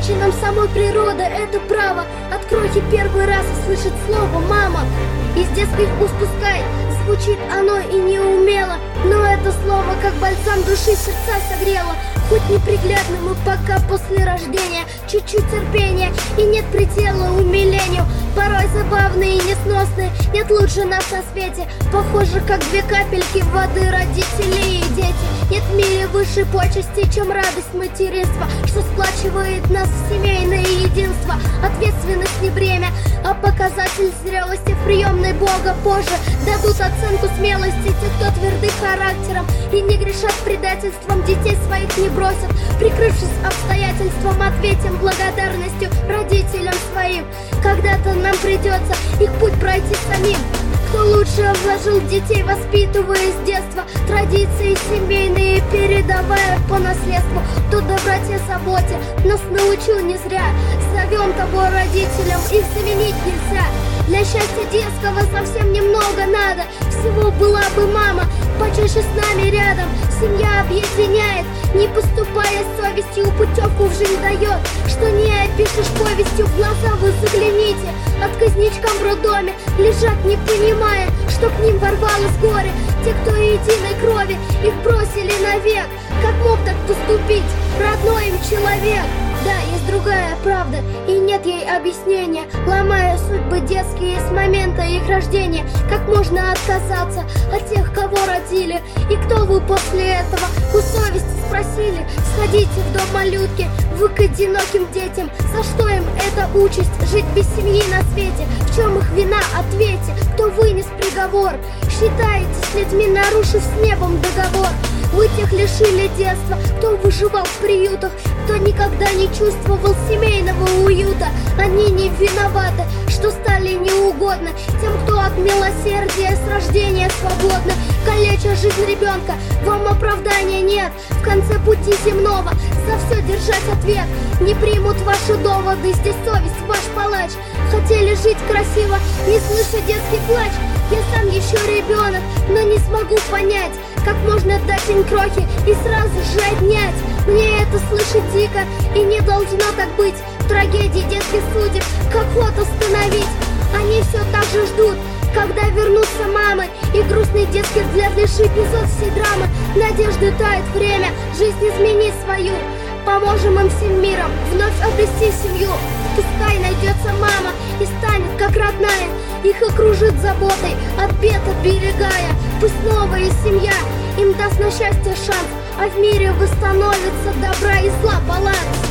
нам самой природа это право. Откройте первый раз услышать слово «мама». Из детских уст пускай звучит оно и неумело, но это слово как бальзам души сердца согрело. Хоть неприглядным мы пока после рождения, чуть-чуть терпения и нет предела умилению. Порой забавные и несносные, нет лучше нас на свете. Похоже, как две капельки воды родители и дети. Нет в мире высшей почести, чем радость материнства, что сплачивает нас в семейное единство. Ответственность не бремя, а показатель зрелости в приемной Бога позже. Дадут оценку смелости те, кто тверды характером и не грешат предательством, детей своих не бросят. Прикрывшись обстоятельством, ответим благодарностью родителям своим. Когда-то нам придется их путь пройти самим. Кто лучше вложил в детей, воспитывая с детства традиции семейные, передавая по наследству. Кто доброте, заботе нас научил не зря. Зовем того родителям, их заменить нельзя. Для счастья детского совсем немного надо. Всего была бы мама почаще с нами рядом. Семья объединяет, не поступая с совестью, путевку в жизнь дает. Что не опишешь повестью, в глаза вы загляните. Отказничкам в роддоме лежат, не понимая, что к ним ворвалось горе. Те, кто единой крови, их бросили навек. Как мог так поступить родной им человек? Да, есть другая правда, и нет ей объяснения. Ломая судьбы детские с момента их рождения. Как можно отказаться от тех, кого родили? И кто вы после этого? У совести спросили. Сходите в дом малютки, вы к одиноким детям. За что им эта участь, жить без семьи на свете? В чем их вина? Ответьте, кто вынес приговор? Считаете с людьми, нарушив с небом договор? Вы тех лишили детства, кто выживал в приютах, кто никогда не чувствовал семейного уюта. Они не виноваты, что стали неугодны тем, кто от милосердия с рождения свободны. Калеча жизнь ребенка, вам оправдания нет. В конце пути земного за все держать ответ. Не примут ваши доводы, здесь совесть ваш палач. Хотели жить красиво, не слыша детский плач. Я сам еще ребенок, но не смогу понять, как можно дать им крохи и сразу же отнять. Мне это слышать дико, и не должно так быть. Трагедии детских судеб, как ход остановить? Они все так же ждут, когда вернутся мамы. И грустный детский взгляд лишь эпизод всей драмы. Надежды тает время, жизнь изменить свою. Поможем им всем миром вновь обрести семью. Пускай найдется мама и станет как родная. Их окружит заботой, от бед оберегая. Пусть новая семья им даст на счастье шанс, а в мире восстановится добра и зла баланс.